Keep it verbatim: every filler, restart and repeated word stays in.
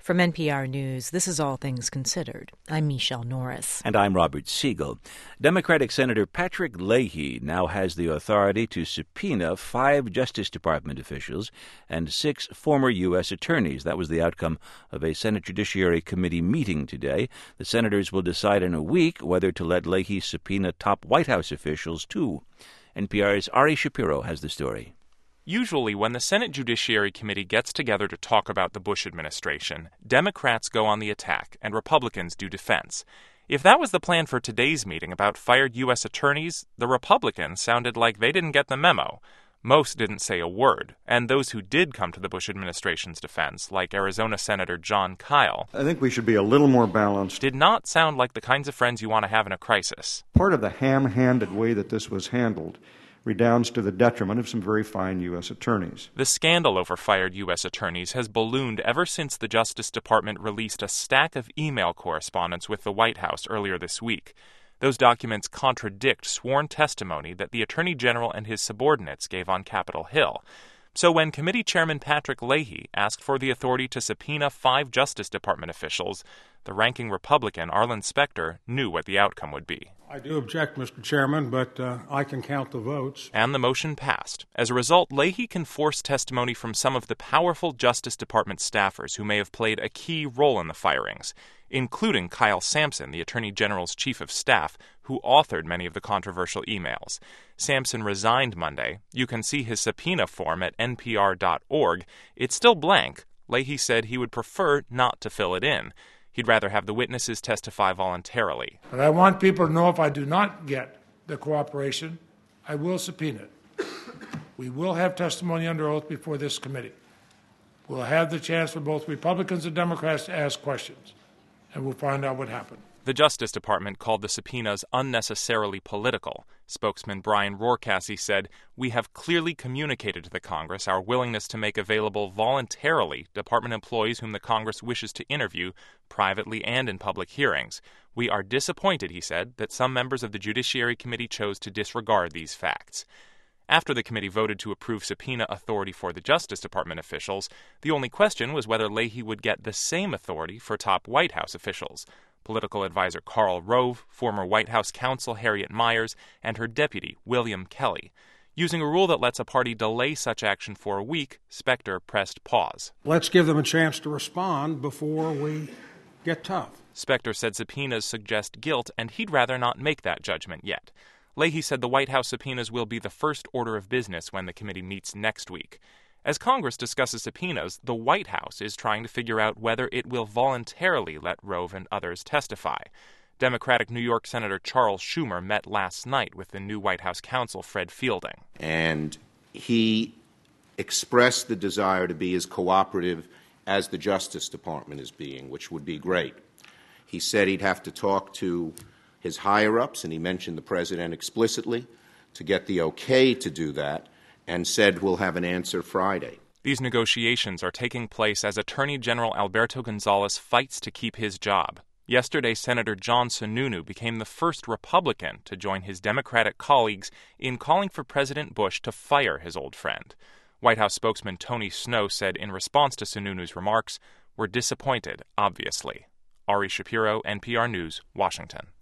From N P R News, this is All Things Considered. I'm Michelle Norris. And I'm Robert Siegel. Democratic Senator Patrick Leahy now has the authority to subpoena five Justice Department officials and six former U S attorneys. That was the outcome of a Senate Judiciary Committee meeting today. The senators will decide in a week whether to let Leahy subpoena top White House officials, too. N P R's Ari Shapiro has the story. Usually, when the Senate Judiciary Committee gets together to talk about the Bush administration, Democrats go on the attack and Republicans do defense. If that was the plan for today's meeting about fired U S attorneys, the Republicans sounded like they didn't get the memo. Most didn't say a word, and those who did come to the Bush administration's defense, like Arizona Senator Jon Kyl, I think we should be a little more balanced. Did not sound like the kinds of friends you want to have in a crisis. Part of the ham-handed way that this was handled redounds to the detriment of some very fine U S attorneys. The scandal over fired U S attorneys has ballooned ever since the Justice Department released a stack of email correspondence with the White House earlier this week. Those documents contradict sworn testimony that the Attorney General and his subordinates gave on Capitol Hill. So when Committee Chairman Patrick Leahy asked for the authority to subpoena five Justice Department officials, the ranking Republican, Arlen Specter, knew what the outcome would be. I do object, Mister Chairman, but uh, I can count the votes. And the motion passed. As a result, Leahy can force testimony from some of the powerful Justice Department staffers who may have played a key role in the firings, including Kyle Sampson, the Attorney General's chief of staff, who authored many of the controversial emails. Sampson resigned Monday. You can see his subpoena form at N P R dot org. It's still blank. Leahy said he would prefer not to fill it in. He'd rather have the witnesses testify voluntarily. But I want people to know if I do not get the cooperation, I will subpoena it. We will have testimony under oath before this committee. We'll have the chance for both Republicans and Democrats to ask questions, and we'll find out what happened. The Justice Department called the subpoenas unnecessarily political. Spokesman Brian Roarcasey said, "We have clearly communicated to the Congress our willingness to make available voluntarily department employees whom the Congress wishes to interview privately and in public hearings. We are disappointed," he said, "that some members of the Judiciary Committee chose to disregard these facts." After the committee voted to approve subpoena authority for the Justice Department officials, the only question was whether Leahy would get the same authority for top White House officials. Political advisor Karl Rove, former White House counsel Harriet Miers, and her deputy, William Kelly. Using a rule that lets a party delay such action for a week, Specter pressed pause. Let's give them a chance to respond before we get tough. Specter said subpoenas suggest guilt, and he'd rather not make that judgment yet. Leahy said the White House subpoenas will be the first order of business when the committee meets next week. As Congress discusses subpoenas, the White House is trying to figure out whether it will voluntarily let Rove and others testify. Democratic New York Senator Charles Schumer met last night with the new White House counsel, Fred Fielding. And he expressed the desire to be as cooperative as the Justice Department is being, which would be great. He said he'd have to talk to his higher-ups, and he mentioned the president explicitly, to get the okay to do that, and said we'll have an answer Friday. These negotiations are taking place as Attorney General Alberto Gonzales fights to keep his job. Yesterday, Senator John Sununu became the first Republican to join his Democratic colleagues in calling for President Bush to fire his old friend. White House spokesman Tony Snow said in response to Sununu's remarks, "We're disappointed, obviously." Ari Shapiro, N P R News, Washington.